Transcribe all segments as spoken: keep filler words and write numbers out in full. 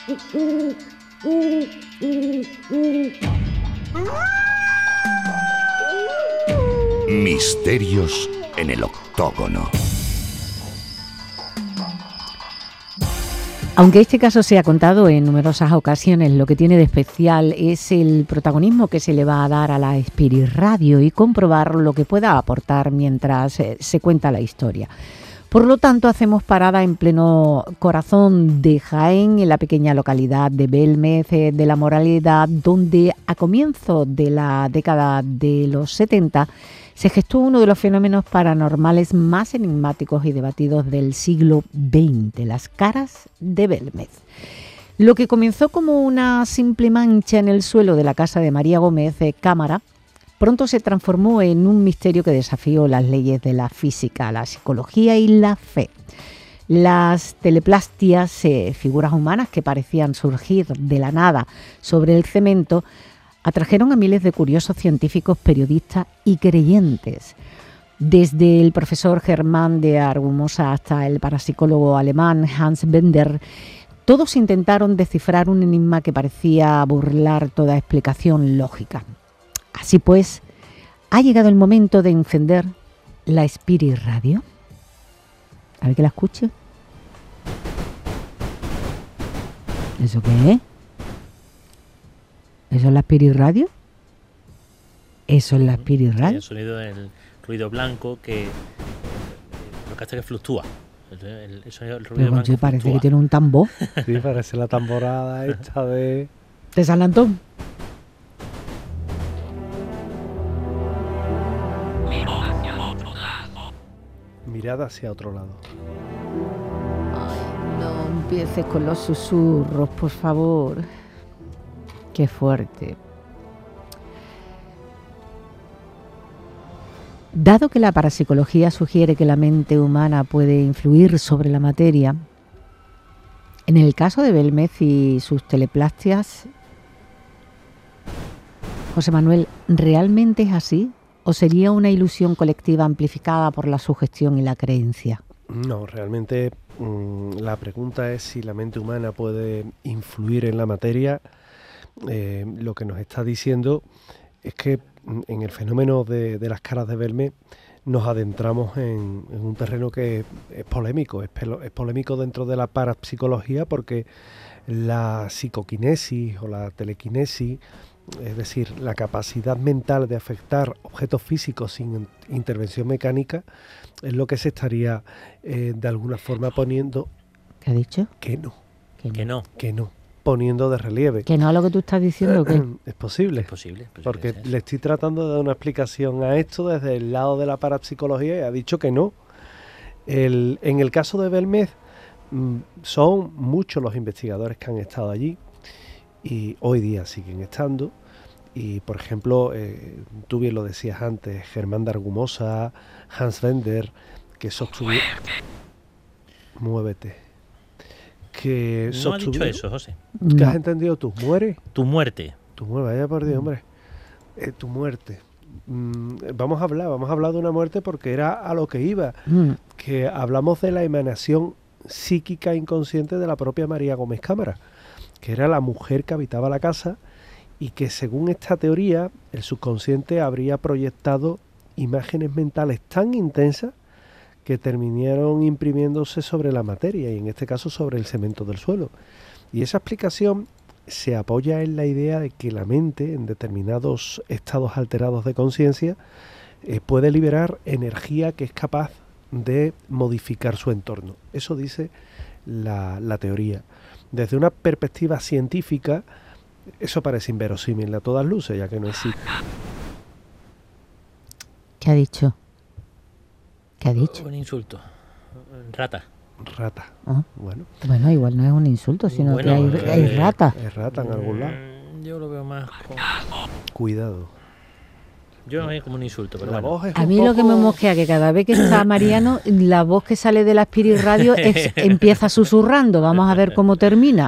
Misterios en el octógono. Aunque este caso se ha contado en numerosas ocasiones, lo que tiene de especial es el protagonismo que se le va a dar a la Spirit Radio y comprobar lo que pueda aportar mientras eh, se cuenta la historia. Por lo tanto, hacemos parada en pleno corazón de Jaén, en la pequeña localidad de Belmez eh, de la Moralidad, donde a comienzos de la década de los setenta se gestó uno de los fenómenos paranormales más enigmáticos y debatidos del siglo veinte, las caras de Belmez. Lo que comenzó como una simple mancha en el suelo de la casa de María Gómez de Cámara, pronto se transformó en un misterio que desafió las leyes de la física, la psicología y la fe. Las teleplastias, eh, figuras humanas que parecían surgir de la nada sobre el cemento, atrajeron a miles de curiosos científicos, periodistas y creyentes. Desde el profesor Germán de Argumosa hasta el parapsicólogo alemán Hans Bender, todos intentaron descifrar un enigma que parecía burlar toda explicación lógica. Así pues, ha llegado el momento de encender la Spirit Radio. A ver que la escuche. ¿Eso qué es? ¿Eso es la Spirit Radio? ¿Eso es la Spirit Radio? El sonido del ruido blanco que lo que hace que fluctúa. El, el, el sonido del ruido Pero blanco parece fluctúa. que tiene un tambor. Sí, parece la tamborada esta de... ¿De San Antón? Mirada hacia otro lado. Ay, no empieces con los susurros, por favor. Qué fuerte. Dado que la parapsicología sugiere que la mente humana puede influir sobre la materia, en el caso de Belmez y sus teleplastias, José Manuel, ¿realmente es así? ¿O sería una ilusión colectiva amplificada por la sugestión y la creencia? No, realmente mmm, la pregunta es si la mente humana puede influir en la materia. Eh, lo que nos está diciendo es que en el fenómeno de, de las caras de Belmez nos adentramos en, en un terreno que es polémico, es, pelo, es polémico dentro de la parapsicología porque la psicoquinesis o la telequinesis, es decir, la capacidad mental de afectar objetos físicos sin intervención mecánica, es lo que se estaría eh, de alguna forma poniendo... ¿Qué ha dicho? Que no. Que no. Que no. Que no. Poniendo de relieve. Que no a lo que tú estás diciendo. ¿Qué? Es posible. Es posible. posible porque ser. le estoy tratando de dar una explicación a esto desde el lado de la parapsicología y ha dicho que no. El, en el caso de Belmez, mmm, son muchos los investigadores que han estado allí y hoy día siguen estando. Y, por ejemplo, eh, tú bien lo decías antes, Germán de Argumosa, Hans Bender, que sostuvieron... Muévete. Que no ha dicho eso, José. ¿Qué No. has entendido tú? ¿Muere? Tu muerte. Tu muerte, vaya por Dios, hombre. Eh, tu muerte. Mm, vamos a hablar, vamos a hablar de una muerte porque era a lo que iba. Mm. Que hablamos de la emanación psíquica inconsciente de la propia María Gómez Cámara, que era la mujer que habitaba la casa y que según esta teoría el subconsciente habría proyectado imágenes mentales tan intensas que terminaron imprimiéndose sobre la materia y en este caso sobre el cemento del suelo. Y esa explicación se apoya en la idea de que la mente en determinados estados alterados de conciencia eh, puede liberar energía que es capaz de modificar su entorno. Eso dice la, la teoría. Desde una perspectiva científica, eso parece inverosímil a todas luces, ya que no existe. ¿Qué ha dicho? ¿Qué ha dicho? Un insulto. Rata. Rata. Ah. Bueno, Bueno, igual no es un insulto, sino Bueno, que hay, eh, hay rata. es rata en algún lado. Mm, Yo lo veo más como... Cuidado. Yo lo veo como un insulto, pero La bueno. voz es A un mí lo que me poco- mosquea que cada vez que está Mariano, la voz que sale de la Spirit Radio es, empieza susurrando. Vamos a ver cómo termina.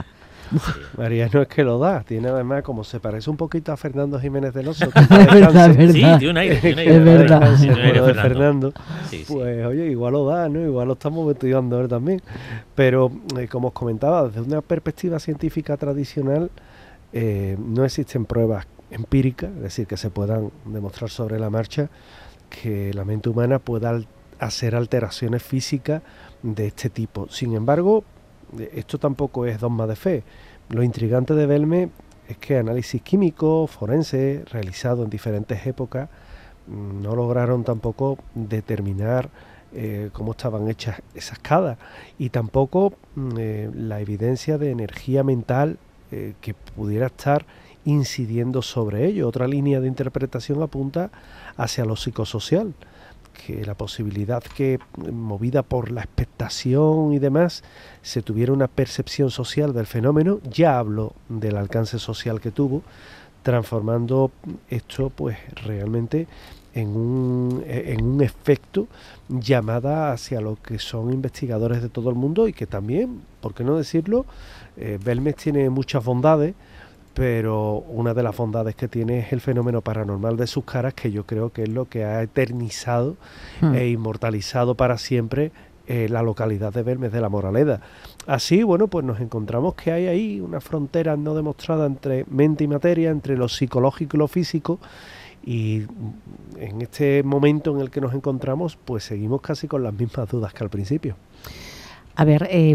María no es que lo da, tiene además, como se parece un poquito a Fernando Jiménez del Oso, que Es verdad, es verdad. Sí, tiene un aire, tiene un aire. Es verdad. Sí, tiene un aire de Fernando. Fernando. Sí, sí. Pues oye, igual lo da, ¿no? Igual lo estamos estudiando ahora también. Pero, eh, como os comentaba, desde una perspectiva científica tradicional, eh, no existen pruebas empíricas, es decir, que se puedan demostrar sobre la marcha que la mente humana pueda al- hacer alteraciones físicas de este tipo. Sin embargo, eh, esto tampoco es dogma de fe. Lo intrigante de Belme es que análisis químicos, forenses, realizados en diferentes épocas, mm, no lograron tampoco determinar eh, cómo estaban hechas esas cadas, y tampoco mm, eh, la evidencia de energía mental eh, que pudiera estar incidiendo sobre ello. Otra línea de interpretación apunta hacia lo psicosocial, que la posibilidad que, movida por la expectación y demás, se tuviera una percepción social del fenómeno. Ya hablo del alcance social que tuvo, transformando esto pues realmente en un, en un efecto llamada hacia lo que son investigadores de todo el mundo, y que también, por qué no decirlo, eh, Belmes tiene muchas bondades, pero una de las bondades que tiene es el fenómeno paranormal de sus caras, que yo creo que es lo que ha eternizado Hmm. e inmortalizado para siempre eh, la localidad de Belmes de la Moraleda. Así, bueno, pues nos encontramos que hay ahí una frontera no demostrada entre mente y materia, entre lo psicológico y lo físico, y mm, en este momento en el que nos encontramos, pues seguimos casi con las mismas dudas que al principio. A ver, eh,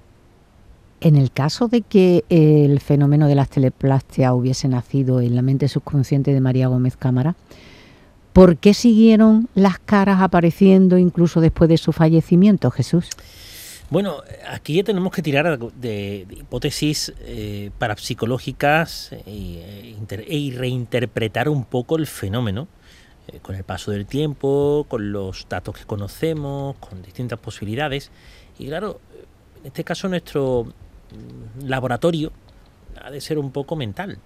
en el caso de que el fenómeno de las teleplastias hubiese nacido en la mente subconsciente de María Gómez Cámara, ¿por qué siguieron las caras apareciendo incluso después de su fallecimiento, Jesús? Bueno, aquí ya tenemos que tirar de, de hipótesis eh, parapsicológicas y, e, y reinterpretar un poco el fenómeno eh, con el paso del tiempo, con los datos que conocemos, con distintas posibilidades. Y claro, en este caso nuestro laboratorio ha de ser un poco mental.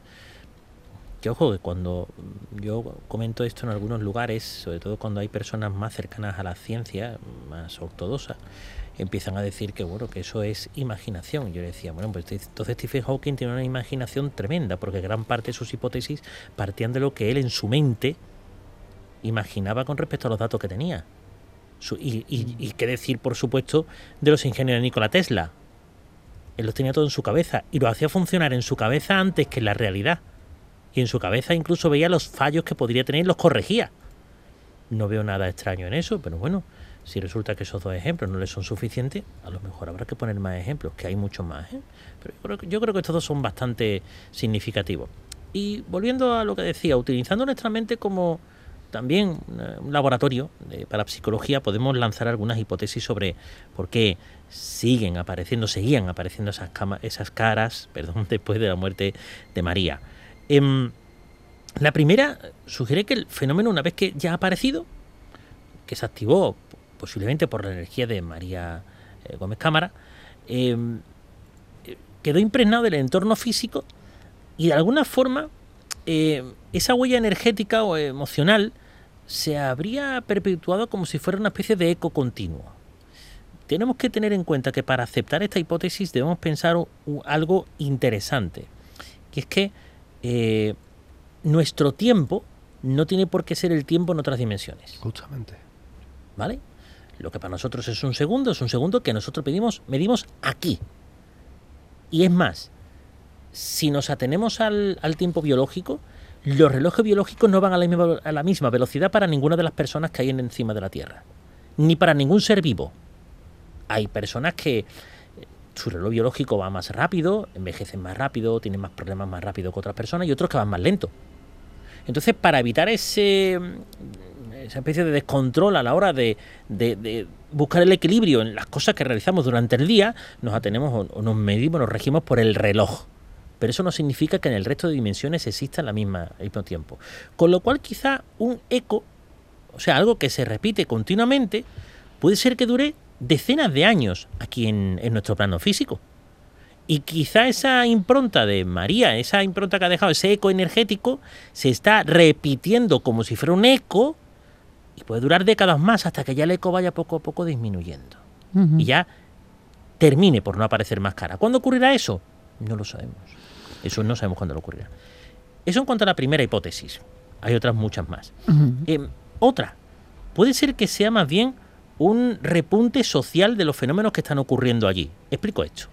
Que ojo, que cuando yo comento esto en algunos lugares, sobre todo cuando hay personas más cercanas a la ciencia, más ortodoxas, empiezan a decir que bueno, que eso es imaginación. Yo le decía, bueno, pues entonces Stephen Hawking tiene una imaginación tremenda, porque gran parte de sus hipótesis partían de lo que él en su mente imaginaba con respecto a los datos que tenía. Su, y, y, y qué decir, por supuesto, de los ingenieros de Nikola Tesla. Él los tenía todo en su cabeza y lo hacía funcionar en su cabeza antes que en la realidad. Y en su cabeza incluso veía los fallos que podría tener y los corregía. No veo nada extraño en eso, pero bueno, si resulta que esos dos ejemplos no les son suficientes, a lo mejor habrá que poner más ejemplos, que hay muchos más, ¿eh? Pero yo creo, que, yo creo que estos dos son bastante significativos. Y volviendo a lo que decía, utilizando nuestra mente como también un laboratorio de parapsicología, podemos lanzar algunas hipótesis sobre por qué siguen apareciendo, seguían apareciendo esas, cama, esas caras, perdón, después de la muerte de María. Eh, la primera sugiere que el fenómeno, una vez que ya ha aparecido, que se activó posiblemente por la energía de María eh, Gómez Cámara, eh, quedó impregnado del entorno físico y de alguna forma eh, esa huella energética o emocional se habría perpetuado como si fuera una especie de eco continuo. Tenemos que tener en cuenta que para aceptar esta hipótesis debemos pensar u, u, algo interesante, que es que eh, nuestro tiempo no tiene por qué ser el tiempo en otras dimensiones. Justamente. ¿Vale? Lo que para nosotros es un segundo, es un segundo que nosotros pedimos, medimos aquí. Y es más, si nos atenemos al, al tiempo biológico, los relojes biológicos no van a la, misma, a la misma velocidad para ninguna de las personas que hay en, encima de la Tierra, ni para ningún ser vivo. Hay personas que su reloj biológico va más rápido, envejecen más rápido, tienen más problemas más rápido que otras personas, y otros que van más lento. Entonces, para evitar ese, esa especie de descontrol a la hora de, de, de buscar el equilibrio en las cosas que realizamos durante el día, nos atenemos o nos medimos, nos regimos por el reloj. Pero eso no significa que en el resto de dimensiones exista la misma, al mismo tiempo. Con lo cual, quizá un eco, o sea, algo que se repite continuamente, puede ser que dure decenas de años aquí en, en nuestro plano físico. Y quizá esa impronta de María, esa impronta que ha dejado, ese eco energético, se está repitiendo como si fuera un eco y puede durar décadas más hasta que ya el eco vaya poco a poco disminuyendo. Uh-huh. Y ya termine por no aparecer más cara. ¿Cuándo ocurrirá eso? No lo sabemos. Eso no sabemos cuándo lo ocurrirá. Eso en cuanto a la primera hipótesis. Hay otras muchas más. Uh-huh. Eh, otra, puede ser que sea más bien un repunte social de los fenómenos que están ocurriendo allí. Explico esto.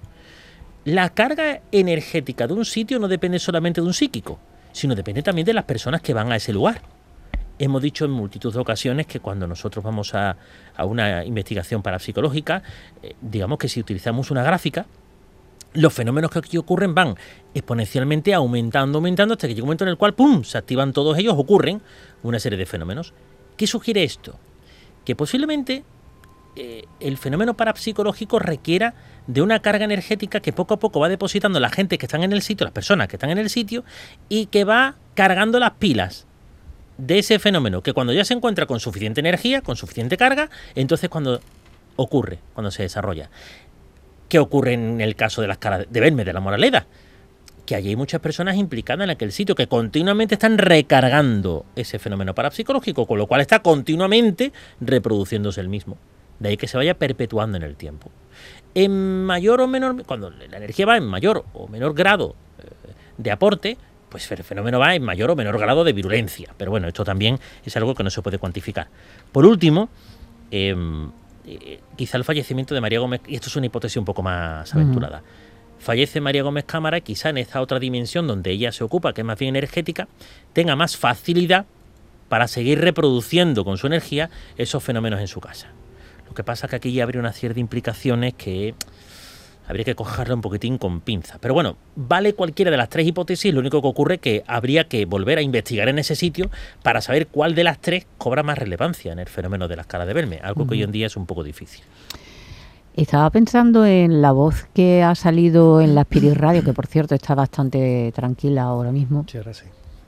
La carga energética de un sitio no depende solamente de un psíquico, sino depende también de las personas que van a ese lugar. Hemos dicho en multitud de ocasiones que cuando nosotros vamos a, a una investigación parapsicológica, eh, digamos que si utilizamos una gráfica, los fenómenos que aquí ocurren van exponencialmente aumentando, aumentando, hasta que llega un momento en el cual, ¡pum!, se activan todos ellos, ocurren una serie de fenómenos. ¿Qué sugiere esto? Que posiblemente eh, el fenómeno parapsicológico requiera de una carga energética que poco a poco va depositando la gente que están en el sitio, las personas que están en el sitio, y que va cargando las pilas de ese fenómeno, que cuando ya se encuentra con suficiente energía, con suficiente carga, entonces cuando ocurre, cuando se desarrolla. ¿Qué ocurre en el caso de las caras de Belmez, de la Moraleda? Que allí hay muchas personas implicadas en aquel sitio que continuamente están recargando ese fenómeno parapsicológico, con lo cual está continuamente reproduciéndose el mismo. De ahí que se vaya perpetuando en el tiempo. En mayor o menor, cuando la energía va en mayor o menor grado eh, de aporte, pues el fenómeno va en mayor o menor grado de virulencia. Pero bueno, esto también es algo que no se puede cuantificar. Por último, eh, eh, quizá el fallecimiento de María Gómez, y esto es una hipótesis un poco más aventurada, uh-huh. Fallece María Gómez Cámara y quizá en esta otra dimensión donde ella se ocupa, que es más bien energética, tenga más facilidad para seguir reproduciendo con su energía esos fenómenos en su casa. Lo que pasa es que aquí ya habría una serie de implicaciones que habría que cogerlo un poquitín con pinza. Pero bueno, vale cualquiera de las tres hipótesis, lo único que ocurre es que habría que volver a investigar en ese sitio para saber cuál de las tres cobra más relevancia en el fenómeno de las caras de Belmez, algo que uh-huh. hoy en día es un poco difícil. Estaba pensando en la voz que ha salido en la Spirit Radio, que por cierto está bastante tranquila ahora mismo. Sí, ahora sí.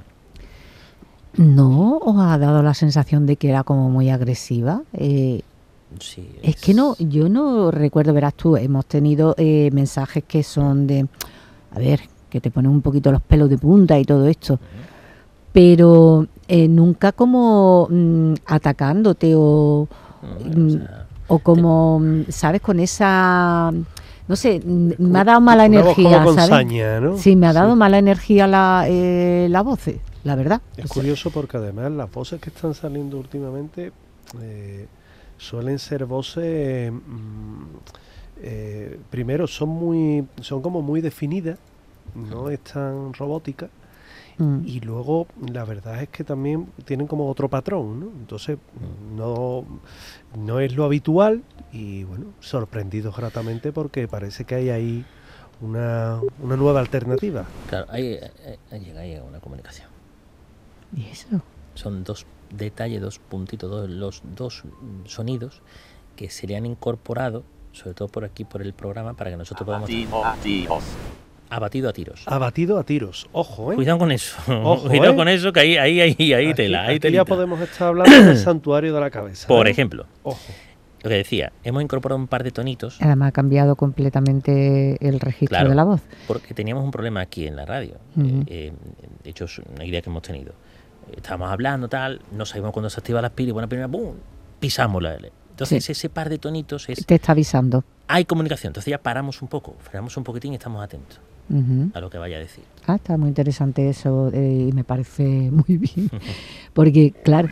¿No os ha dado la sensación de que era como muy agresiva? Eh, Sí, es... es que no, yo no recuerdo, verás tú, hemos tenido eh, mensajes que son de, a ver, que te ponen un poquito los pelos de punta y todo esto, pero eh, nunca como mmm, atacándote o, no, o, sea, o como, te... ¿sabes? Con esa, no sé, me ha dado mala una energía, voz como ¿sabes? Con saña, ¿no? Sí, me ha dado sí. mala energía la, eh, la voz, la verdad. Es curioso porque además las voces que están saliendo últimamente eh, suelen ser voces, mmm, eh, primero son muy, son como muy definidas, no es tan robótica, mm. y luego la verdad es que también tienen como otro patrón, ¿no? Entonces no, no es lo habitual y bueno, sorprendidos gratamente porque parece que hay ahí una, una nueva alternativa. Claro, ahí, ahí llega ahí una comunicación. ¿Y eso? Son dos detalles, dos puntitos, dos, los dos sonidos que se le han incorporado, sobre todo por aquí, por el programa, para que nosotros podamos... Abatido a tiros. Abatido a tiros. Abatido a tiros, ojo, ¿eh? Cuidado con eso, ojo, cuidado ¿eh? con eso, que ahí, ahí, ahí, ahí aquí, tela, ahí aquí telita. ya podemos estar hablando del santuario de la cabeza. Por ¿eh? ejemplo, ojo. Lo que decía, hemos incorporado un par de tonitos. Además ha cambiado completamente el registro claro, de la voz. Porque teníamos un problema aquí en la radio. Uh-huh. eh, de hecho, es una idea que hemos tenido. Estábamos hablando, tal, no sabíamos cuándo se activa la Spirit, y bueno, primero, ¡bum!, pisamos la L. Entonces, sí. ese par de tonitos es... Te está avisando. Hay comunicación. Entonces ya paramos un poco, frenamos un poquitín y estamos atentos uh-huh. a lo que vaya a decir. Ah, está muy interesante eso eh, y me parece muy bien. Porque, claro...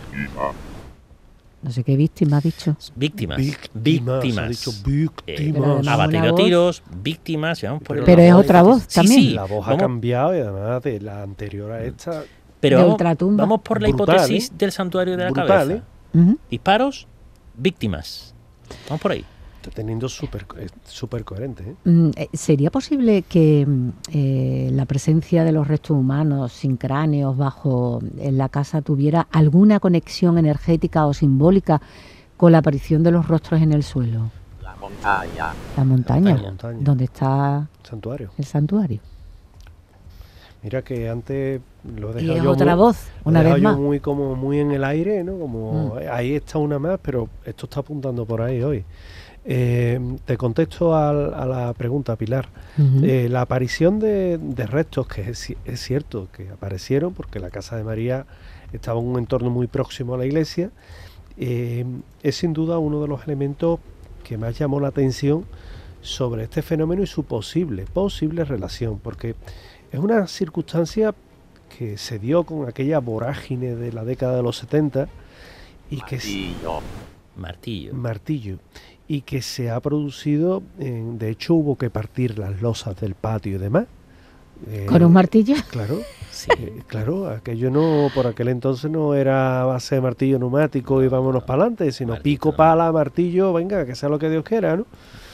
No sé qué víctima ha dicho. Víctimas. Víctimas. Víctimas. Ha dicho víctimas. Eh, abatido a tiros, víctimas. Vamos por pero pero es otra voz sí, también. Sí, la voz vamos, ha cambiado y además de la anterior a esta. Pero de vamos, vamos por la brutal, hipótesis ¿eh? del santuario de la brutal, cabeza. ¿eh? Uh-huh. Disparos, víctimas. Vamos por ahí. Está teniendo súper súper coherente. ¿eh? Mm, ¿Sería posible que eh, la presencia de los restos humanos sin cráneos bajo en la casa tuviera alguna conexión energética o simbólica con la aparición de los rostros en el suelo? La montaña. La montaña, La montaña. donde está Santuario. el santuario. Mira que antes lo he Y dejado es yo otra muy, voz, una lo he vez dejado más. yo muy como muy en el aire, ¿no? Como Mm. ahí está una más, pero esto está apuntando por ahí hoy. Eh, te contesto al, a la pregunta, Pilar. Uh-huh. Eh, la aparición de, de restos, que es, es cierto que aparecieron porque la casa de María estaba en un entorno muy próximo a la iglesia, eh, es sin duda uno de los elementos que más llamó la atención sobre este fenómeno y su posible, posible relación, porque es una circunstancia que se dio con aquella vorágine de la década de los setenta y que Martillo. Martillo. martillo y que se ha producido, en, de hecho hubo que partir las losas del patio y demás. Eh, ¿Con un martillo? Claro, Sí. eh, claro, aquello no, por aquel entonces no era base de martillo neumático y vámonos para adelante, sino Martillo, pico, no. pala, martillo, venga, que sea lo que Dios quiera, ¿no?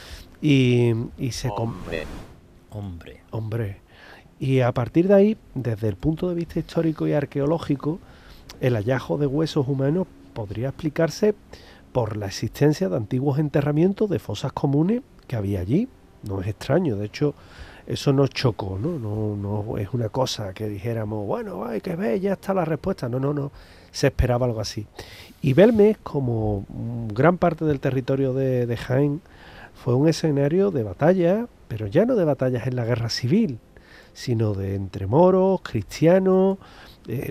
Y, y se... com- Hombre. Hombre. Hombre, y a partir de ahí, desde el punto de vista histórico y arqueológico, el hallazgo de huesos humanos podría explicarse por la existencia de antiguos enterramientos de fosas comunes que había allí. No es extraño, de hecho, eso nos chocó, ¿no? No, no es una cosa que dijéramos, bueno, hay que ver, ya está la respuesta. No, no, no, se esperaba algo así. Y Belmez, como mm, gran parte del territorio de, de Jaén, fue un escenario de batalla, pero ya no de batallas en la guerra civil, sino de entre moros, cristianos. Eh,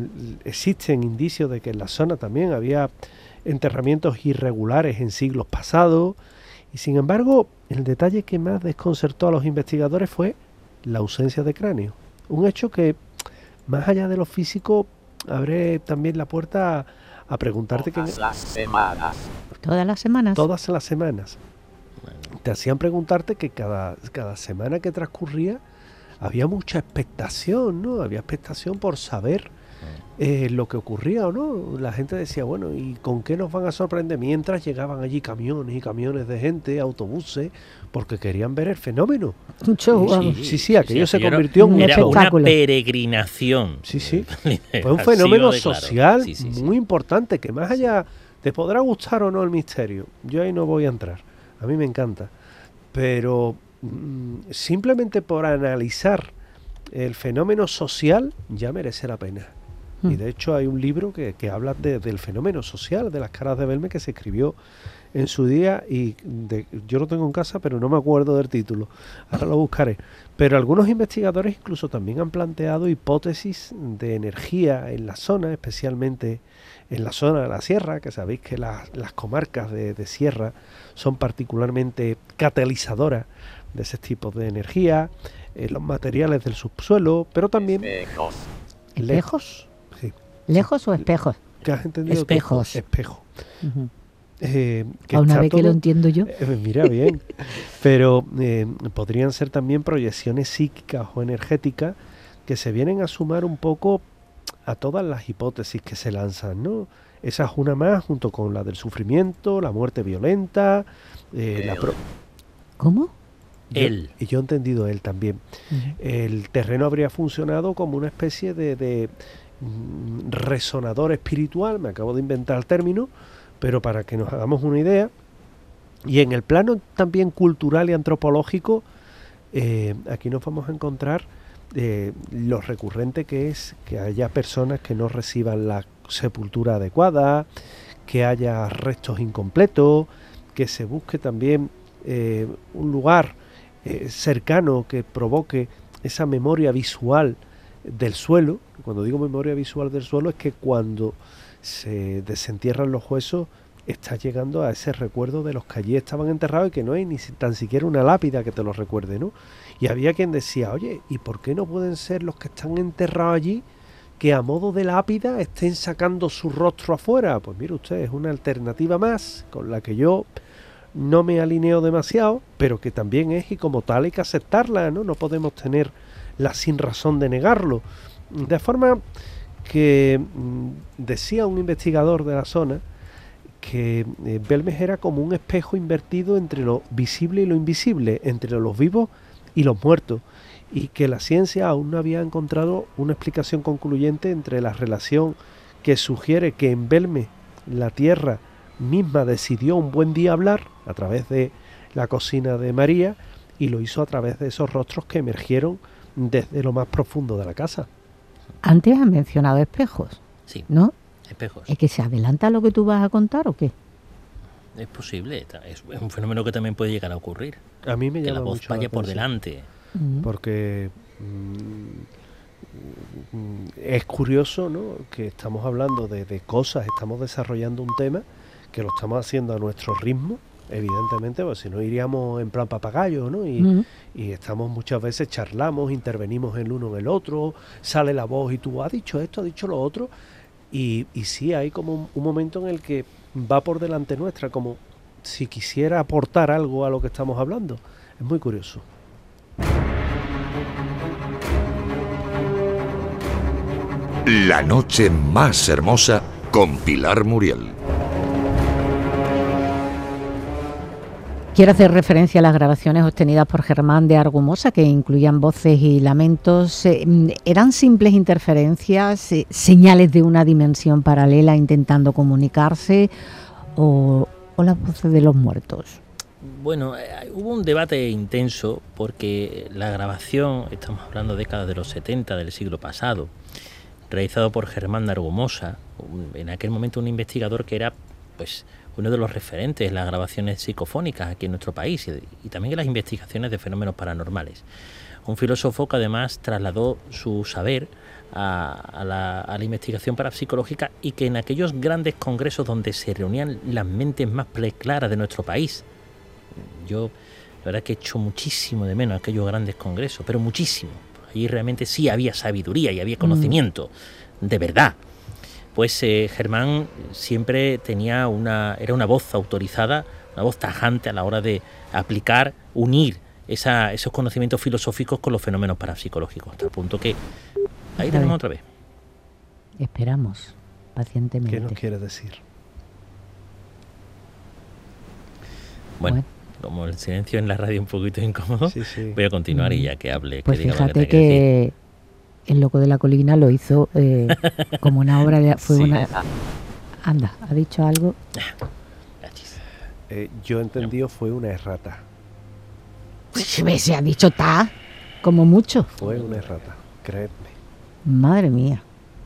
existen indicios de que en la zona también había enterramientos irregulares en siglos pasados, y sin embargo, el detalle que más desconcertó a los investigadores fue la ausencia de cráneo. Un hecho que, más allá de lo físico, abre también la puerta a, a preguntarte que Todas las semanas. Todas las semanas. todas las semanas Bueno, te hacían preguntarte que cada, cada semana que transcurría había mucha expectación, ¿no? Había expectación por saber eh, lo que ocurría o no. La gente decía, bueno, ¿y con qué nos van a sorprender? Mientras llegaban allí camiones y camiones de gente, autobuses, porque querían ver el fenómeno. Un show, Sí, vamos. sí, sí, aquello se aquello convirtió en un era show. una espectáculo. peregrinación. Sí, sí. Así Fue un lo fenómeno declaro. social Sí, sí, sí. muy importante, que más allá, te podrá gustar o no el misterio, yo ahí no voy a entrar, a mí me encanta, pero mm, simplemente por analizar el fenómeno social ya merece la pena. Mm. Y de hecho hay un libro que, que habla de- del fenómeno social de las caras de Belmez, que se escribió en su día, y de- yo lo tengo en casa pero no me acuerdo del título, ahora lo buscaré. Pero algunos investigadores incluso también han planteado hipótesis de energía en la zona, especialmente en la zona de la sierra, que sabéis que las, las comarcas de, de sierra son particularmente catalizadoras de ese tipo de energía, eh, los materiales del subsuelo, pero también Espejos. ¿Espejos? Sí. ¿Lejos o espejos? ¿Qué has entendido tú? Espejos. Espejo. Ujú. Eh, que A una está vez que lo todo- entiendo yo. Eh, mira, bien. Pero eh, podrían ser también proyecciones psíquicas o energéticas que se vienen a sumar un poco a todas las hipótesis que se lanzan, ¿no? Esa es una más, junto con la del sufrimiento, la muerte violenta, eh, la pro- ¿Cómo? Yo- Él. y yo he entendido él también. Ujú. El terreno habría funcionado como una especie de, de, mm, resonador espiritual, me acabo de inventar el término, pero para que nos hagamos una idea. Y en el plano también cultural y antropológico, eh, aquí nos vamos a encontrar eh, lo recurrente que es que haya personas que no reciban la sepultura adecuada, que haya restos incompletos, que se busque también eh, un lugar eh, cercano que provoque esa memoria visual del suelo. Cuando digo memoria visual del suelo es que cuando se desentierran los huesos está llegando a ese recuerdo de los que allí estaban enterrados y que no hay ni si- tan siquiera una lápida que te lo recuerde, ¿no? Y había quien decía, oye, ¿y por qué no pueden ser los que están enterrados allí que a modo de lápida estén sacando su rostro afuera? Pues mire usted, es una alternativa más con la que yo no me alineo demasiado, pero que también es, y como tal hay que aceptarla, ¿no? No podemos tener la sin razón de negarlo. De forma que mm, decía un investigador de la zona que eh, Belmez era como un espejo invertido entre lo visible y lo invisible, entre los vivos y los muertos, y que la ciencia aún no había encontrado una explicación concluyente entre la relación que sugiere que en Belmez la Tierra misma decidió un buen día hablar a través de la cocina de María, y lo hizo a través de esos rostros que emergieron desde lo más profundo de la casa. Antes has mencionado espejos, Sí, ¿no? espejos. ¿Es que se adelanta lo que tú vas a contar o qué? Es posible. ta- Es es un fenómeno que también puede llegar a ocurrir. A mí me Que la llama voz mucho la vaya por atención. delante. Mm. Porque mm, mm, es curioso, ¿no?, que estamos hablando de, de cosas, estamos desarrollando un tema que lo estamos haciendo a nuestro ritmo, evidentemente, pues si no iríamos en plan papagayo, ¿no? Y, Mm. y estamos muchas veces, charlamos, intervenimos el uno en el otro, sale la voz y tú has dicho esto, has dicho lo otro, y, y sí hay como un, un momento en el que va por delante nuestra, como si quisiera aportar algo a lo que estamos hablando. Es muy curioso. La noche más hermosa con Pilar Muriel. Quiero hacer referencia a las grabaciones obtenidas por Germán de Argumosa, que incluían voces y lamentos. Eh, ¿Eran simples interferencias, eh, señales de una dimensión paralela intentando comunicarse, o, o las voces de los muertos? Bueno, eh, hubo un debate intenso porque la grabación, estamos hablando de décadas de los setenta del siglo pasado, realizado por Germán de Argumosa, un, en aquel momento un investigador que era pues uno de los referentes en las grabaciones psicofónicas aquí en nuestro país y, y también en las investigaciones de fenómenos paranormales. Un filósofo que además trasladó su saber a, a, la, a la investigación parapsicológica y que en aquellos grandes congresos donde se reunían las mentes más claras de nuestro país, yo la verdad que echo muchísimo de menos aquellos grandes congresos, pero muchísimo. Allí realmente sí había sabiduría y había conocimiento, mm. de verdad. Pues eh, Germán siempre tenía una, era una voz autorizada, una voz tajante a la hora de aplicar, unir esa, esos conocimientos filosóficos con los fenómenos parapsicológicos, hasta el punto que ahí tenemos otra vez. Esperamos pacientemente. ¿Qué nos quiere decir? Bueno, Bueno. como el silencio en la radio es un poquito incómodo, Sí, sí. voy a continuar y ya que hable, Pues que diga lo fíjate que tenga que decir. que El Loco de la Colina lo hizo eh, como una obra de... Fue Sí. una... Anda, ¿ha dicho algo? Gachis. Eh, yo entendí fue una errata. Pues se ha dicho ta, como mucho. Fue una errata, creedme. Madre mía.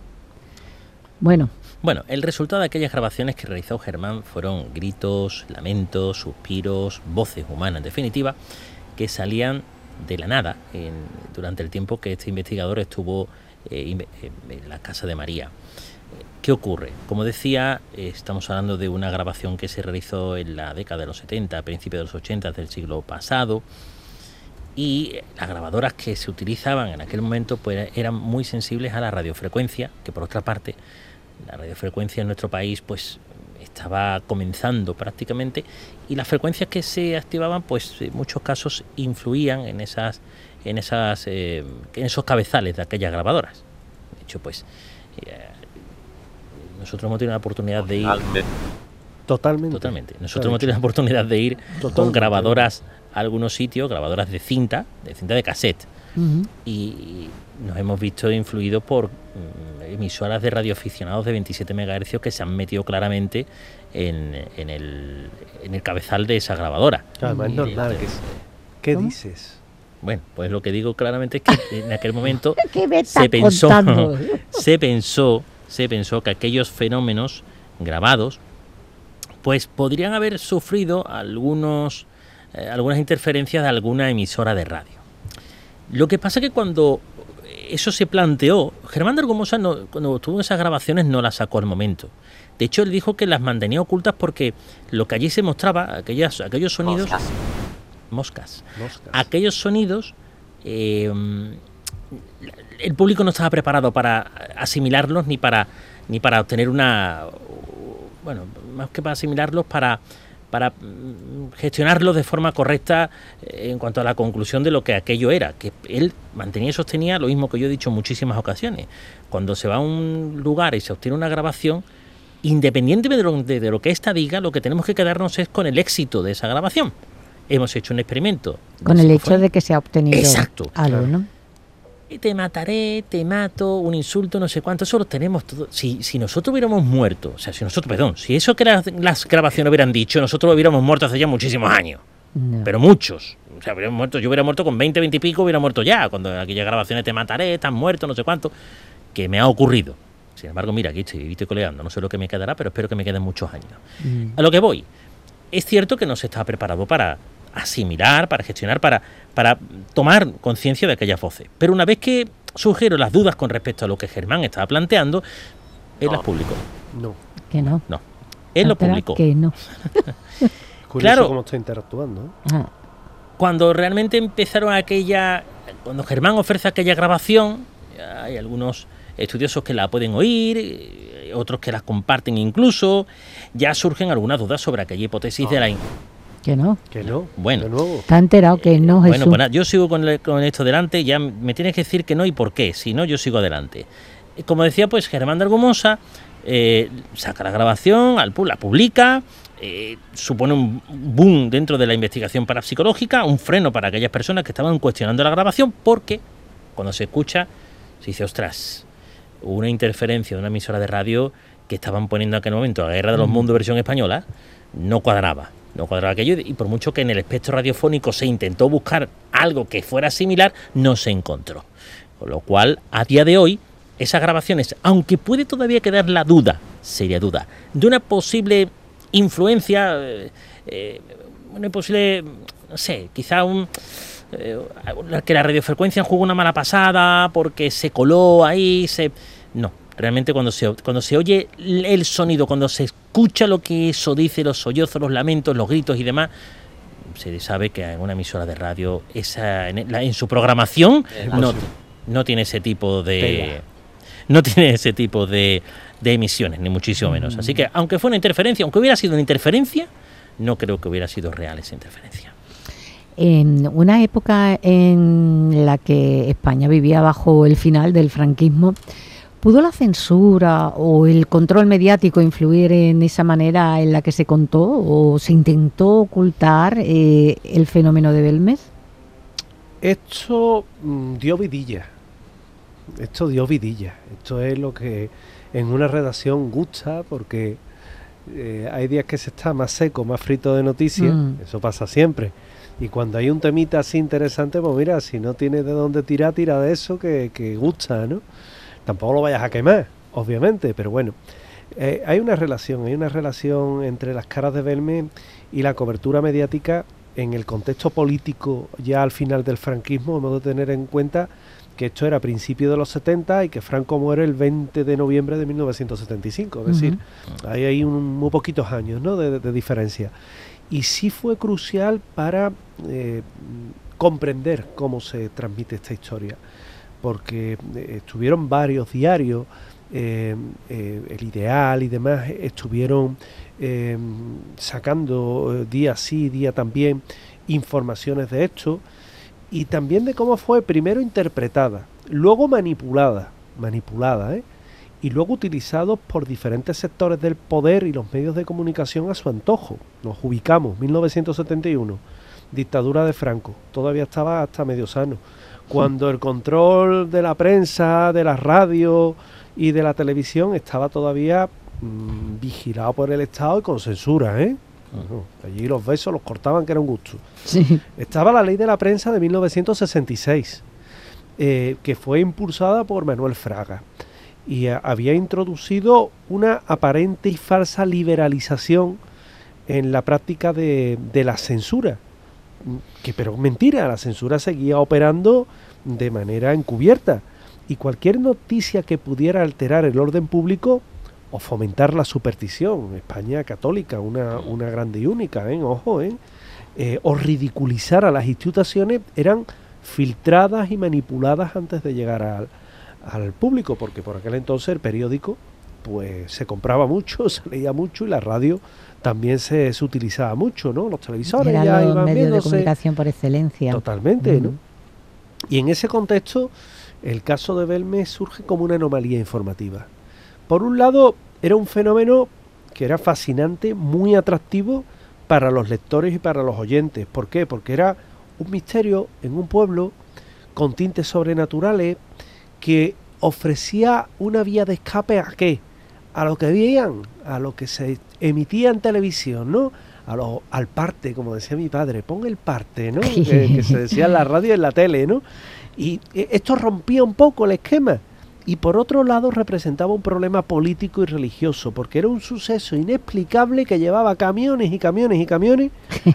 Bueno, Bueno, el resultado de aquellas grabaciones que realizó Germán fueron gritos, lamentos, suspiros, voces humanas, en definitiva, que salían de la nada en, durante el tiempo que este investigador estuvo eh, en la casa de María. ¿Qué ocurre? Como decía, eh, estamos hablando de una grabación que se realizó en la década de los setenta, a principios de los ochenta del siglo pasado, y las grabadoras que se utilizaban en aquel momento pues eran muy sensibles a la radiofrecuencia, que por otra parte la radiofrecuencia en nuestro país pues estaba comenzando prácticamente, y las frecuencias que se activaban pues en muchos casos influían en esas en esas eh, en esos cabezales de aquellas grabadoras. De hecho pues eh, nosotros hemos tenido la oportunidad de ir Totalmente. totalmente nosotros hemos tenido la oportunidad de ir Totalmente. con grabadoras a algunos sitios, grabadoras de cinta, de cinta de cassette, uh-huh. y nos hemos visto influidos por mm, emisoras de radioaficionados de veintisiete megahercios que se han metido claramente en, en, el, en el cabezal de esa grabadora. Además es Y, normal que... entonces, ¿Qué ¿Cómo? dices? bueno, pues lo que digo claramente es que en aquel momento ¿Qué me está se pensó, contando? se pensó, se pensó que aquellos fenómenos grabados, pues podrían haber sufrido algunos, eh, algunas interferencias de alguna emisora de radio. Lo que pasa es que cuando eso se planteó, Germán de Argumosa no, cuando tuvo esas grabaciones no las sacó al momento. De hecho, él dijo que las mantenía ocultas porque lo que allí se mostraba, aquellas, aquellos sonidos... Moscas. Moscas. Moscas. Aquellos sonidos, eh, el público no estaba preparado para asimilarlos ni para ni para obtener una, bueno, más que para asimilarlos, para para gestionarlos de forma correcta en cuanto a la conclusión de lo que aquello era, que él mantenía y sostenía lo mismo que yo he dicho en muchísimas ocasiones. Cuando se va a un lugar y se obtiene una grabación, independientemente de lo, de, de lo que ésta diga, lo que tenemos que quedarnos es con el éxito de esa grabación. Hemos hecho un experimento. Con el hecho fue? de que se ha obtenido Exacto, algo, claro. ¿no? Te mataré, te mato, un insulto, no sé cuánto, eso lo tenemos todo. Si, si nosotros hubiéramos muerto, o sea, si nosotros, perdón, si eso que las, las grabaciones hubieran dicho, nosotros lo hubiéramos muerto hace ya muchísimos años, No. pero muchos. O sea, hubiéramos muerto, yo hubiera muerto con veinte, veinte y pico, hubiera muerto ya, cuando aquellas grabaciones te mataré, estás muerto, no sé cuánto, que me ha ocurrido. Sin embargo, mira, aquí estoy, estoy coleando, no sé lo que me quedará, pero espero que me queden muchos años. Mm. A lo que voy, es cierto que no se estaba preparado para asimilar, para gestionar, para, para tomar conciencia de aquellas voces. Pero una vez que surgieron las dudas con respecto a lo que Germán estaba planteando, él las publicó. No. Que no. No, él lo Otra publicó. Que no. curioso claro, cómo está interactuando, ¿eh? Ah. Cuando realmente empezaron aquella, cuando Germán ofrece aquella grabación, hay algunos estudiosos que la pueden oír, otros que las comparten incluso, ya surgen algunas dudas sobre aquella hipótesis de la... in- Que no. Que no, Bueno. de nuevo. Está enterado que no, Bueno, Jesús. pues nada, yo sigo con, el- con esto delante, ya me tienes que decir que no y por qué, si no yo sigo adelante. Como decía, pues Germán de Argumosa eh, saca la grabación, al pu- la publica, eh, supone un boom dentro de la investigación parapsicológica, un freno para aquellas personas que estaban cuestionando la grabación, porque cuando se escucha, se dice, ostras, hubo una interferencia de una emisora de radio que estaban poniendo en aquel momento, la Guerra de los Mundos versión española, no cuadraba. No cuadraba aquello, y por mucho que en el espectro radiofónico se intentó buscar algo que fuera similar, no se encontró. Con lo cual, a día de hoy, esas grabaciones, aunque puede todavía quedar la duda, seria duda, de una posible influencia, eh, eh, una posible, no sé, quizá un... eh, que la radiofrecuencia jugó una mala pasada porque se coló ahí, se... No, realmente cuando se, cuando se oye el sonido, cuando se escucha lo que eso dice, los sollozos, los lamentos, los gritos y demás, se sabe que en una emisora de radio, esa en, la, en su programación, no, no tiene ese tipo de... Pega. No tiene ese tipo de, de emisiones, ni muchísimo menos. Así que, aunque fue una interferencia, aunque hubiera sido una interferencia, no creo que hubiera sido real esa interferencia. En una época en la que España vivía bajo el final del franquismo, ¿pudo la censura o el control mediático influir en esa manera en la que se contó o se intentó ocultar eh, el fenómeno de Belmez? Esto mm, dio vidilla. Esto dio vidilla. Esto es lo que en una redacción gusta, porque eh, hay días que se está más seco, más frito de noticias. Mm. Eso pasa siempre. Y cuando hay un temita así interesante, pues mira, si no tienes de dónde tirar, tira de eso que, que gusta, ¿no? Tampoco lo vayas a quemar, obviamente, pero bueno. Eh, hay una relación, hay una relación entre las caras de Belmez y la cobertura mediática en el contexto político ya al final del franquismo. Hemos de tener en cuenta que esto era a principios de los setenta y que Franco muere el veinte de noviembre de mil novecientos setenta y cinco, es decir, uh-huh. hay ahí un, muy poquitos años, ¿no?, de, de, de diferencia. Y sí fue crucial para eh, comprender cómo se transmite esta historia, porque eh, estuvieron varios diarios, eh, eh, El Ideal y demás, estuvieron eh, sacando eh, día sí, día también, informaciones de esto, y también de cómo fue primero interpretada, luego manipulada, manipulada, ¿eh? y luego utilizados por diferentes sectores del poder y los medios de comunicación a su antojo. Nos ubicamos, mil novecientos setenta y uno, dictadura de Franco, todavía estaba hasta medio sano, cuando el control de la prensa, de la radio y de la televisión estaba todavía mmm, vigilado por el Estado y con censura, ¿eh? Uh-huh. Allí los besos los cortaban, que era un gusto. Sí. Estaba la ley de la prensa de mil novecientos sesenta y seis, eh, que fue impulsada por Manuel Fraga, y a, había introducido una aparente y falsa liberalización en la práctica de, de la censura, que pero mentira, la censura seguía operando de manera encubierta, y cualquier noticia que pudiera alterar el orden público o fomentar la superstición, España católica, una, una grande y única, ¿eh? Ojo, ¿eh? Eh, o ridiculizar a las instituciones, eran filtradas y manipuladas antes de llegar al, al público, porque por aquel entonces el periódico pues se compraba mucho, se leía mucho, y la radio también se, se utilizaba mucho, ¿no? Los televisores Era ya los iban medios viéndose, de comunicación por excelencia. Totalmente, Mm. ¿no? Y en ese contexto, el caso de Belmez surge como una anomalía informativa. Por un lado, era un fenómeno que era fascinante, muy atractivo para los lectores y para los oyentes. ¿Por qué? Porque era un misterio en un pueblo con tintes sobrenaturales que ofrecía una vía de escape ¿a qué? A lo que veían, a lo que se emitía en televisión, ¿no? A lo, al parte, como decía mi padre, pon el parte, ¿no? que, que se decía en la radio y en la tele, ¿no? Y eh, esto rompía un poco el esquema. Y por otro lado representaba un problema político y religioso, porque era un suceso inexplicable que llevaba camiones y camiones y camiones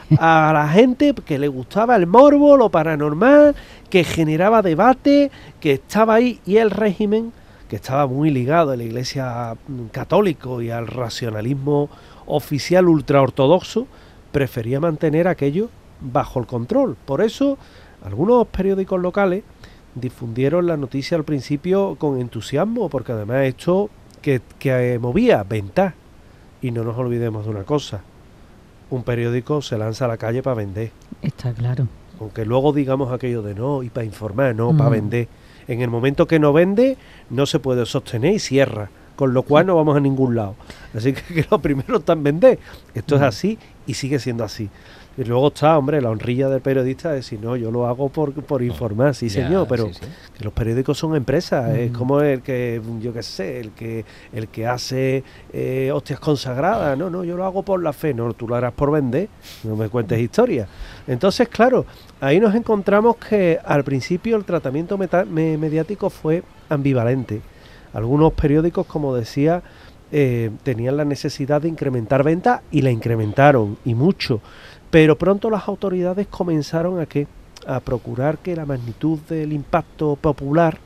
a la gente que le gustaba el morbo, lo paranormal, que generaba debate, que estaba ahí, y el régimen, que estaba muy ligado a la Iglesia católica y al racionalismo oficial ultraortodoxo, prefería mantener aquello bajo el control. Por eso, algunos periódicos locales difundieron la noticia al principio con entusiasmo, porque además esto que, que eh, movía ventas. Y no nos olvidemos de una cosa, un periódico se lanza a la calle para vender. Está claro. Aunque luego digamos aquello de no, y para informar, no, para Mm. vender. En el momento que no vende, no se puede sostener y cierra, con lo cual no vamos a ningún lado. Así que, que lo primero está en vender. Esto es así y sigue siendo así. Y luego está, hombre, la honrilla del periodista de decir, no, yo lo hago por, por informar, sí Ya, señor, pero sí, sí. que los periódicos son empresas, es Mm. como el que, yo qué sé, el que el que hace eh, hostias consagradas, no, no, yo lo hago por la fe, no, tú lo harás por vender, no me cuentes historias. Entonces, claro, ahí nos encontramos que al principio el tratamiento meta- me- mediático fue ambivalente. Algunos periódicos, como decía, eh, tenían la necesidad de incrementar ventas y la incrementaron, y mucho. Pero pronto las autoridades comenzaron a que a procurar que la magnitud del impacto popular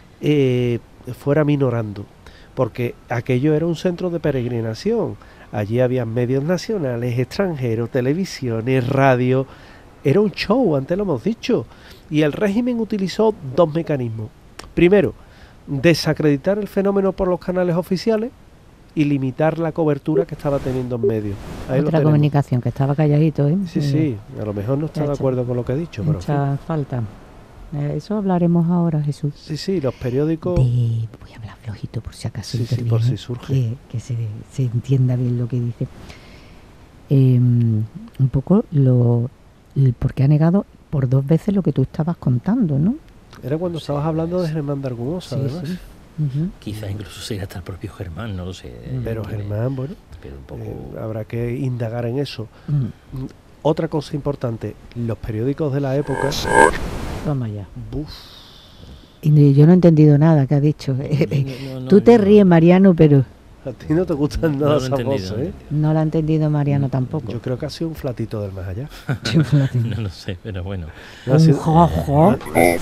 eh, fuera minorando, porque aquello era un centro de peregrinación. Allí había medios nacionales, extranjeros, televisiones, radio. Era un show, antes lo hemos dicho. Y el régimen utilizó dos mecanismos. Primero, desacreditar el fenómeno por los canales oficiales y limitar la cobertura que estaba teniendo en medio. Ahí lo Otra tenemos. comunicación, que estaba calladito, ¿eh? Sí, sí, a lo mejor no está Ya de hecho. acuerdo con lo que he dicho, pero en fin. Mucha falta. Eh, eso hablaremos ahora, Jesús. Sí, sí, los periódicos... De, voy a hablar flojito por si acaso Sí, sí, interviene, por si surge. que, que se, se entienda bien lo que dice. Eh, un poco lo el por qué ha negado por dos veces lo que tú estabas contando, ¿no? Era cuando estabas hablando de Germán de Argumosa, Sí, además. sí. Ujú. Quizás incluso sería hasta el propio Germán, no lo sé. Pero Tiene- Germán, bueno, Pero un poco... eh, habrá que indagar en eso. Mm, Otra cosa importante, los periódicos de la época... Toma ya. Buf, Y yo no he entendido nada que ha dicho. No, no, Tú te no. ríes, Mariano, pero a ti no te gustan No nada lo he esas entendido, voces, ¿eh? no la ha entendido Mariano tampoco. Yo creo que ha sido un flatito del más allá. No lo sé, pero bueno. No ha Un sido- jojo.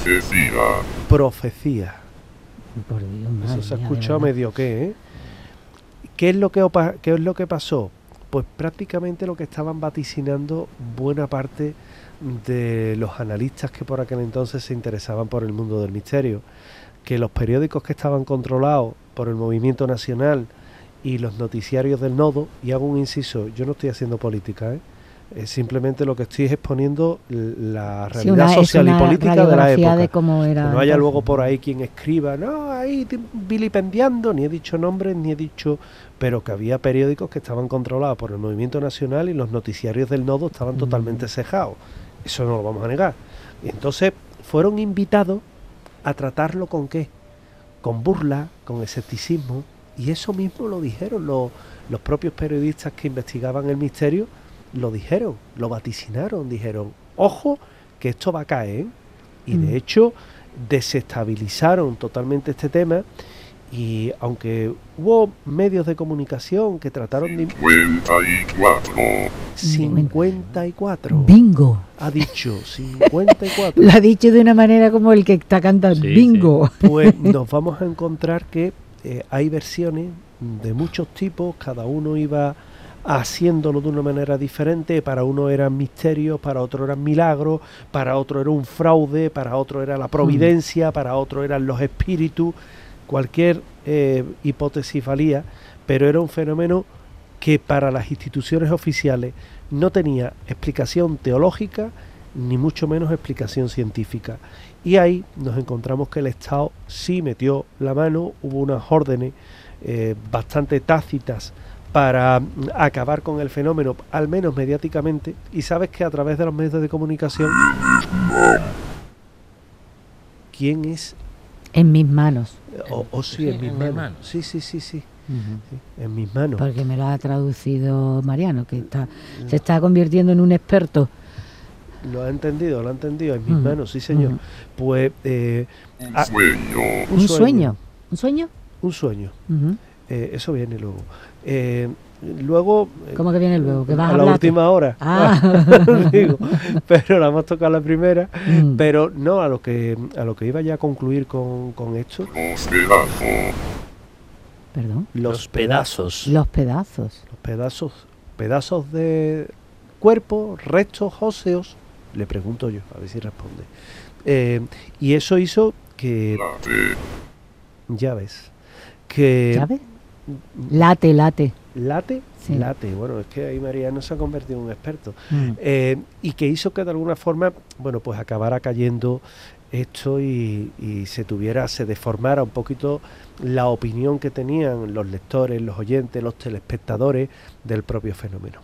Profecía. Por Dios, Eso madre se ha mía, de escuchado verdad. medio que, ¿eh? ¿Qué es lo que opa- qué es lo que pasó? Pues prácticamente lo que estaban vaticinando buena parte de los analistas que por aquel entonces se interesaban por el mundo del misterio, que los periódicos que estaban controlados por el movimiento nacional y los noticiarios del nodo, y hago un inciso, yo no estoy haciendo política, ¿eh? Es simplemente lo que estoy es exponiendo l- la Sí, realidad una- es social y una política de la radiografía época. de cómo Que era no haya entonces. luego por ahí quien escriba, no, ahí te- vilipendiando, ni he dicho nombres, ni he dicho, pero que había periódicos que estaban controlados por el movimiento nacional y los noticiarios del nodo estaban Mm. totalmente cejados. Eso no lo vamos a negar. Y entonces fueron invitados a tratarlo con qué? Con burla, con escepticismo, y eso mismo lo dijeron los, los propios periodistas que investigaban el misterio, lo dijeron, lo vaticinaron, dijeron, ojo, que esto va a caer, ¿eh? Y Mm. de hecho desestabilizaron totalmente este tema, y aunque hubo medios de comunicación que trataron de... cincuenta y cuatro. Bingo. Ha dicho cincuenta y cuatro. Lo ha dicho de una manera como el que está cantando. Sí, Bingo. Pues nos vamos a encontrar que eh, hay versiones de muchos tipos, cada uno iba haciéndolo de una manera diferente. Para uno eran misterios, para otro eran milagros, para otro era un fraude, para otro era la providencia, para otro eran los espíritus, cualquier eh, hipótesis valía, pero era un fenómeno que para las instituciones oficiales no tenía explicación teológica ni mucho menos explicación científica. Y ahí nos encontramos que el Estado sí metió la mano, hubo unas órdenes eh, bastante tácitas para mm, acabar con el fenómeno, al menos mediáticamente, y sabes que a través de los medios de comunicación, ¿quién es? En mis manos. O, o sí, Sí, en mis en mis manos. manos. Sí, sí, sí, sí, Ujú. sí, en mis manos. Porque me lo ha traducido Mariano, que está se está convirtiendo en un experto. Lo ha entendido, lo ha entendido, en mis Ujú, manos, sí señor. ujú. Pues eh, ah, Un sueño. ¿Un sueño? Un sueño. Ujú. Eh, eso viene luego. Eh, luego. eh, ¿Cómo que viene luego? ¿Que vas a a la hablar? última hora. Ah. Digo, pero la hemos tocado la primera. Mm. Pero no, a lo que a lo que iba ya a concluir con, con esto. Perdón. Los, Los pedazos. Los pedazos. Los pedazos. Pedazos de cuerpos, restos óseos, le pregunto yo, a ver si responde. Eh, y eso hizo que... Ya ves. Que... ¿Ya ves? Late, late. ¿Late? Sí. Late. Bueno, es que ahí Mariano se ha convertido en un experto. Mm. Eh, y que hizo que de alguna forma, bueno, pues acabara cayendo esto y, y se tuviera, se deformara un poquito la opinión que tenían los lectores, los oyentes, los telespectadores del propio fenómeno.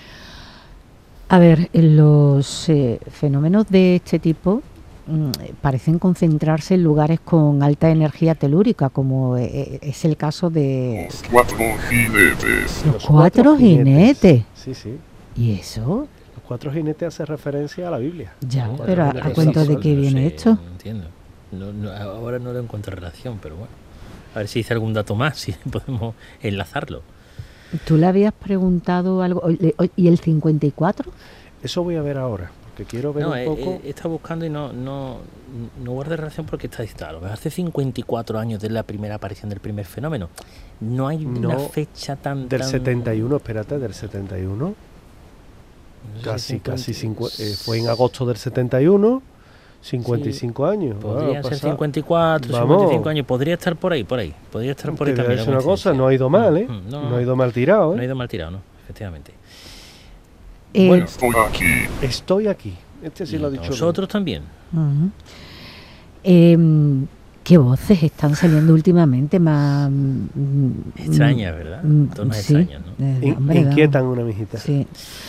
A ver, los eh, fenómenos de este tipo mm, parecen concentrarse en lugares con alta energía telúrica, como eh, es el caso de Los cuatro jinetes. los cuatro jinetes. Sí, sí. ¿Y eso? Los cuatro jinetes hace referencia a la Biblia. Ya, Bueno, pero ¿a, una a cosa cuento de visual, qué no viene sé, esto? No entiendo. No, no, ahora no le encuentro relación, pero bueno. A ver si dice algún dato más, si podemos enlazarlo. ¿Tú le habías preguntado algo? Oye, oye, ¿y el cincuenta y cuatro? Eso voy a ver ahora, porque quiero ver No, un he, poco... he- he estado buscando y no, no, no guarda relación porque está citado. Hace cincuenta y cuatro años de la primera aparición del primer fenómeno. No hay una No, fecha tan... Del tan- setenta y uno, espérate, del setenta y uno. no sé, Casi, casi... cincuenta cincu- eh, fue en agosto del setenta y uno, cincuenta y cinco años. Podría Ah, ser pasado. cincuenta y cuatro, Vamos. cincuenta y cinco años. Podría estar por ahí, por ahí. Podría estar por ahí Te voy a también. decir la una cosa, coincidencia. no ha ido mal, ¿eh? Mm, No, ha ido mal tirado, ¿eh? No ha ido mal tirado, ¿no? Efectivamente. Eh, Bueno, Estoy aquí. Estoy aquí. Este sí y lo ha dicho. bien. nosotros también. Ujú. Em, ¿Qué voces están saliendo últimamente más... mm, Extrañas, ¿verdad? mm, Tonos sí, extraños, ¿no? eh, In- hombre, da- inquietan una mijita. Sí.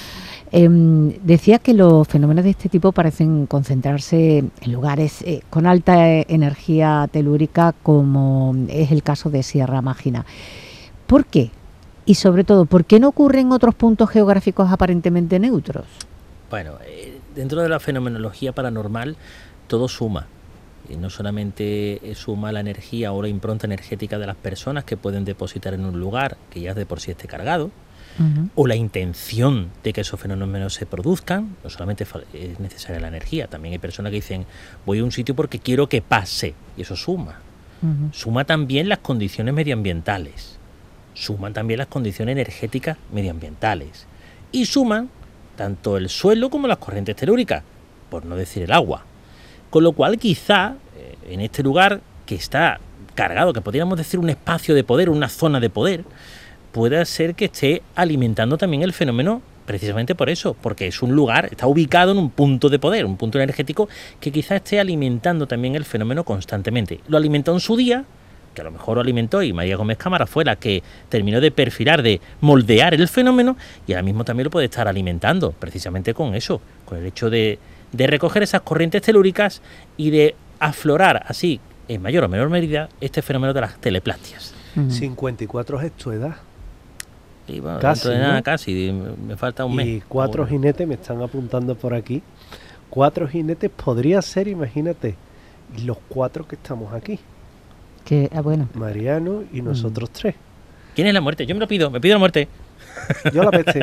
Em, decía que los fenómenos de este tipo parecen concentrarse en lugares eh, con alta eh, energía telúrica, como es el caso de Sierra Mágina. ¿Por qué? Y sobre todo, ¿por qué no ocurre en otros puntos geográficos aparentemente neutros? Bueno, eh, dentro de la fenomenología paranormal todo suma. Y no solamente eh, suma la energía o la impronta energética de las personas que pueden depositar en un lugar que ya de por sí esté cargado, Ujú. o la intención de que esos fenómenos se produzcan. No solamente fa- es necesaria la energía, también hay personas que dicen voy a un sitio porque quiero que pase, y eso suma. Ujú. Suma también las condiciones medioambientales, suman también las condiciones energéticas medioambientales, y suman tanto el suelo como las corrientes telúricas, por no decir el agua. Con lo cual quizá eh, en este lugar que está cargado, que podríamos decir un espacio de poder, una zona de poder, pueda ser que esté alimentando también el fenómeno precisamente por eso, porque es un lugar, está ubicado en un punto de poder, un punto energético que quizá esté alimentando también el fenómeno constantemente. Lo alimentó en su día, que a lo mejor lo alimentó y María Gómez Cámara fue la que terminó de perfilar, de moldear el fenómeno, y ahora mismo también lo puede estar alimentando, precisamente con eso, con el hecho de, de recoger esas corrientes telúricas y de aflorar así, en mayor o menor medida, este fenómeno de las teleplastias. Ujú. cincuenta y cuatro es tu edad. Y bueno, Casi, dentro de nada, ¿no? casi, me falta un mes. Y cuatro Bueno. jinetes me están apuntando por aquí. Cuatro jinetes podría ser, imagínate, los cuatro que estamos aquí. Que, ah, bueno, Mariano y nosotros tres. ¿Quién es la muerte? Yo me lo pido, me pido la muerte. Yo la peste.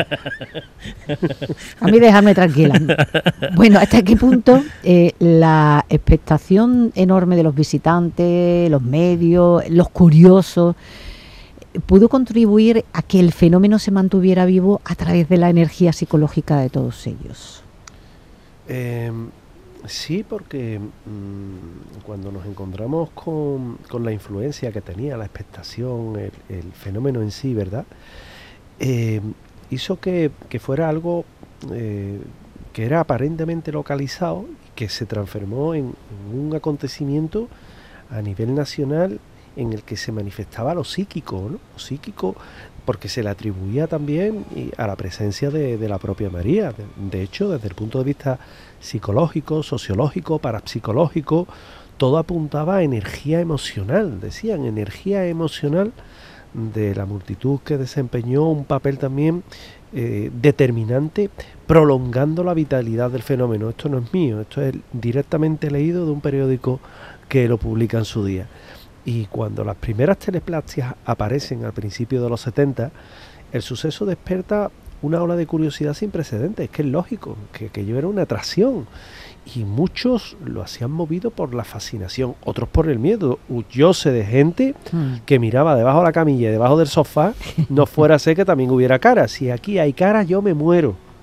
a mí dejarme tranquila. Bueno, ¿hasta qué punto eh, la expectación enorme de los visitantes, los medios, los curiosos, eh, pudo contribuir a que el fenómeno se mantuviera vivo a través de la energía psicológica de todos ellos? Eh, sí, porque mmm, cuando nos encontramos con, con la influencia que tenía la expectación, el, el fenómeno en sí, ¿verdad? Eh, hizo que, que fuera algo eh, que era aparentemente localizado y que se transformó en, en un acontecimiento a nivel nacional en el que se manifestaba lo psíquico, ¿no? Lo psíquico, porque se le atribuía también y a la presencia de, de la propia María. De, de hecho, desde el punto de vista psicológico, sociológico, parapsicológico, todo apuntaba a energía emocional, decían, energía emocional de la multitud que desempeñó un papel también eh, determinante, prolongando la vitalidad del fenómeno. Esto no es mío, esto es directamente leído de un periódico que lo publica en su día. Y cuando las primeras teleplastias aparecen al principio de los setenta, el suceso desperta una ola de curiosidad sin precedentes. Es que es lógico, que aquello era una atracción. Y muchos lo hacían movido por la fascinación, otros por el miedo. Yo sé de gente Mm. que miraba debajo de la camilla y debajo del sofá, no fuera a ser que también hubiera caras. Si aquí hay caras, yo me muero.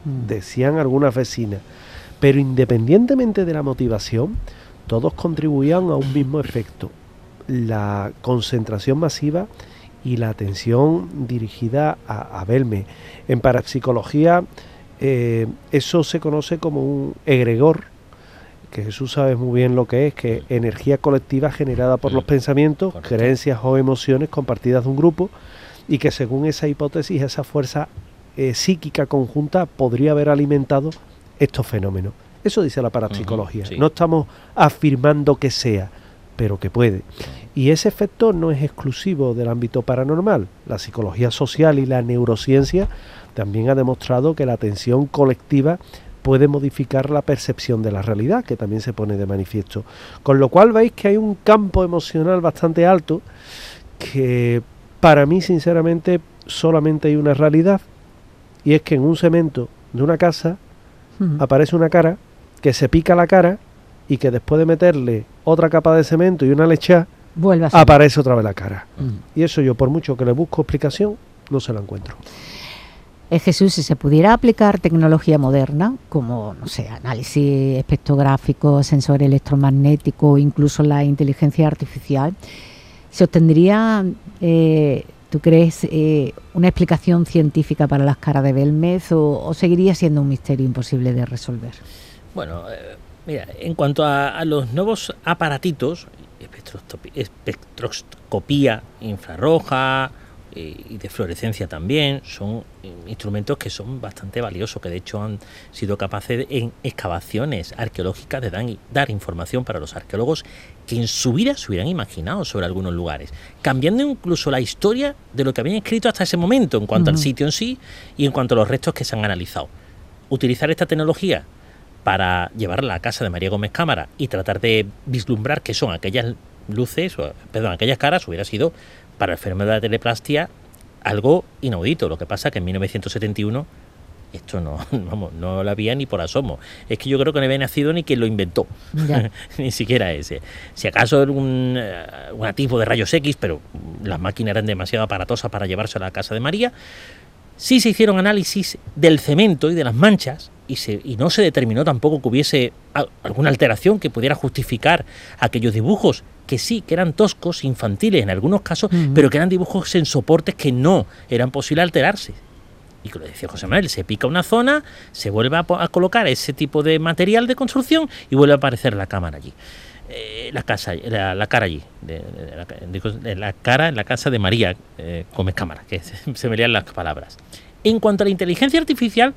mm. decían algunas vecinas. Pero independientemente de la motivación, todos contribuían a un mismo efecto: la concentración masiva y la atención dirigida a, a Belme. En parapsicología eh, eso se conoce como un egregor, que Jesús sabe muy bien lo que es, que es energía colectiva generada por los pensamientos, correcto, creencias o emociones compartidas de un grupo, y que según esa hipótesis, esa fuerza eh, psíquica conjunta podría haber alimentado estos fenómenos. Eso dice la parapsicología. Uh-huh, sí. No estamos afirmando que sea, pero que puede. Y ese efecto no es exclusivo del ámbito paranormal. La psicología social y la neurociencia también ha demostrado que la atención colectiva puede modificar la percepción de la realidad, que también se pone de manifiesto. Con lo cual veis que hay un campo emocional bastante alto, que para mí, sinceramente, solamente hay una realidad, y es que en un cemento de una casa uh-huh. aparece una cara, que se pica la cara, y que después de meterle otra capa de cemento y una lecha, vuelve a ser, aparece otra vez la cara. Uh-huh. Y eso yo, por mucho que le busco explicación, no se la encuentro. Eh, Jesús, si se pudiera aplicar tecnología moderna, como, no sé, análisis espectrográfico, sensor electromagnético, incluso la inteligencia artificial, ¿se obtendría, eh, tú crees, eh, una explicación científica para las caras de Belmez, o, o seguiría siendo un misterio imposible de resolver? Bueno, eh, mira, en cuanto a, a los nuevos aparatitos, espectroscopía infrarroja eh, y de fluorescencia también, son eh, instrumentos que son bastante valiosos, que de hecho han sido capaces de, en excavaciones arqueológicas de dan, dar información para los arqueólogos que en su vida se hubieran imaginado sobre algunos lugares, cambiando incluso la historia de lo que habían escrito hasta ese momento en cuanto uh-huh. al sitio en sí y en cuanto a los restos que se han analizado. Utilizar esta tecnología para llevarla a casa de María Gómez Cámara y tratar de vislumbrar qué son aquellas luces, o, perdón, aquellas caras, hubiera sido para el fenómeno de la teleplastia algo inaudito. Lo que pasa que en mil novecientos setenta y uno esto no, vamos, no lo había ni por asomo. Es que yo creo que no había nacido ni quien lo inventó, ni siquiera ese. Si acaso era un, un tipo de rayos X, pero las máquinas eran demasiado aparatosas para llevarse a la casa de María. Sí se hicieron análisis del cemento y de las manchas, y, se, y no se determinó tampoco que hubiese alguna alteración que pudiera justificar aquellos dibujos, que sí, que eran toscos, infantiles en algunos casos, uh-huh. pero que eran dibujos en soportes que no eran posible alterarse. Y como decía José Manuel, se pica una zona, se vuelve a, a colocar ese tipo de material de construcción y vuelve a aparecer la cámara allí. Eh, la casa, la, la cara allí, de, de, la, de la cara en la casa de María eh, Gómez Cámara, que se, se me lían las palabras. En cuanto a la inteligencia artificial,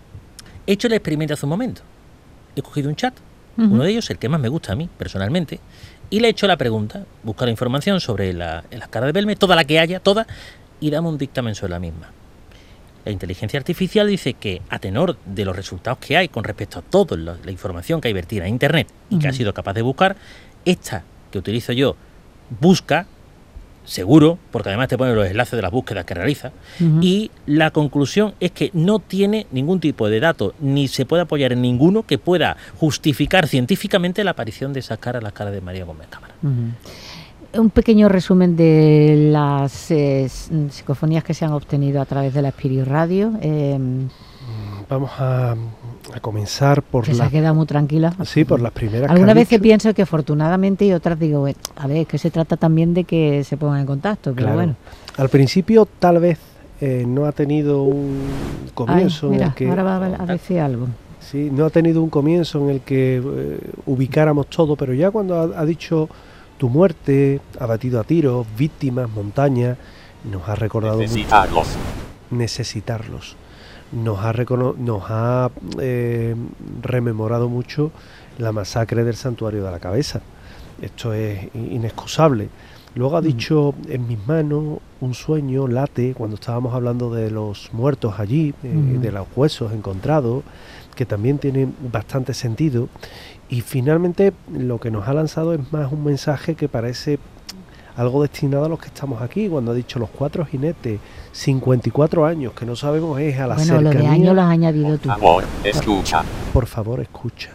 he hecho el experimento hace un momento. He cogido un chat, uh-huh. uno de ellos, el que más me gusta a mí, personalmente, y le he hecho la pregunta, buscar la información sobre la, la cara de Belmez, toda la que haya, toda, y dame un dictamen sobre la misma. La inteligencia artificial dice que, a tenor de los resultados que hay con respecto a toda la, la información que hay vertida en Internet y uh-huh. que ha sido capaz de buscar, esta que utilizo yo busca, seguro, porque además te pone los enlaces de las búsquedas que realiza, uh-huh. y la conclusión es que no tiene ningún tipo de dato, ni se puede apoyar en ninguno que pueda justificar científicamente la aparición de esa cara, la cara de María Gómez Cámara. Uh-huh. Un pequeño resumen de las eh, psicofonías que se han obtenido a través de la Spirit Radio. Eh, Vamos a, a comenzar por que la... se ha quedado muy tranquila. Sí, por las primeras. Algunas veces pienso que afortunadamente, y otras digo, a ver, es que se trata también de que se pongan en contacto, pero claro. bueno. Al principio tal vez eh, no ha tenido un comienzo. Ay, mira, en el que, ahora va a decir algo. Sí, no ha tenido un comienzo en el que eh, ubicáramos todo, pero ya cuando ha, ha dicho tu muerte, abatido a tiros, víctimas, montañas, nos ha recordado necesitarlos. Mucho, necesitarlos. Nos ha, recono- nos ha eh, rememorado mucho la masacre del Santuario de la Cabeza. Esto es inexcusable. Luego ha dicho, en mis manos, un sueño late, cuando estábamos hablando de los muertos allí, eh, uh-huh. de los huesos encontrados, que también tiene bastante sentido. Y finalmente lo que nos ha lanzado es más un mensaje que parece algo destinado a los que estamos aquí, cuando ha dicho los cuatro jinetes, cincuenta y cuatro años, que no sabemos es a la bueno, cercanía. Bueno, lo de años lo has añadido tú. Por favor, escucha. Por favor, escucha.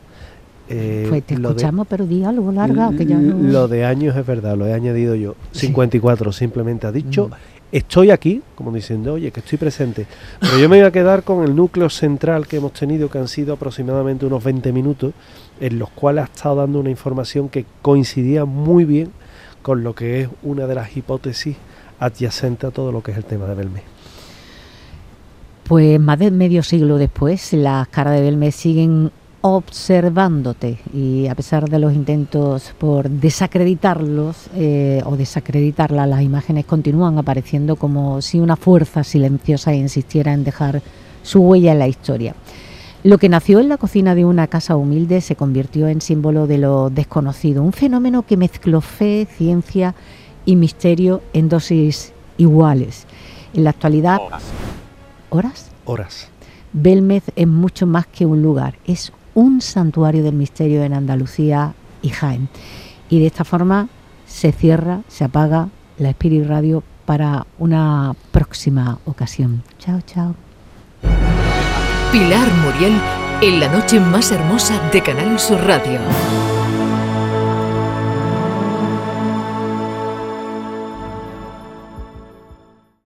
Eh, pues te escuchamos, de, pero di algo larga. Que ya no... Lo de años es verdad, lo he añadido yo. cincuenta y cuatro sí. Simplemente ha dicho, mm. estoy aquí, como diciendo, oye, que estoy presente. Pero yo me voy a quedar con el núcleo central que hemos tenido, que han sido aproximadamente unos veinte minutos, en los cuales ha estado dando una información que coincidía muy bien con lo que es una de las hipótesis adyacentes a todo lo que es el tema de Belmez. Pues más de medio siglo después, las caras de Belmez siguen observándote, y a pesar de los intentos por desacreditarlos eh, o desacreditarlas, las imágenes continúan apareciendo como si una fuerza silenciosa insistiera en dejar su huella en la historia. Lo que nació en la cocina de una casa humilde se convirtió en símbolo de lo desconocido, un fenómeno que mezcló fe, ciencia y misterio en dosis iguales. En la actualidad... Horas. ¿Horas? Horas. Belmez es mucho más que un lugar, es un santuario del misterio en Andalucía y Jaén. Y de esta forma se cierra, se apaga la Spirit Radio para una próxima ocasión. Chao, chao. Pilar Muriel en la noche más hermosa de Canal Sur Radio.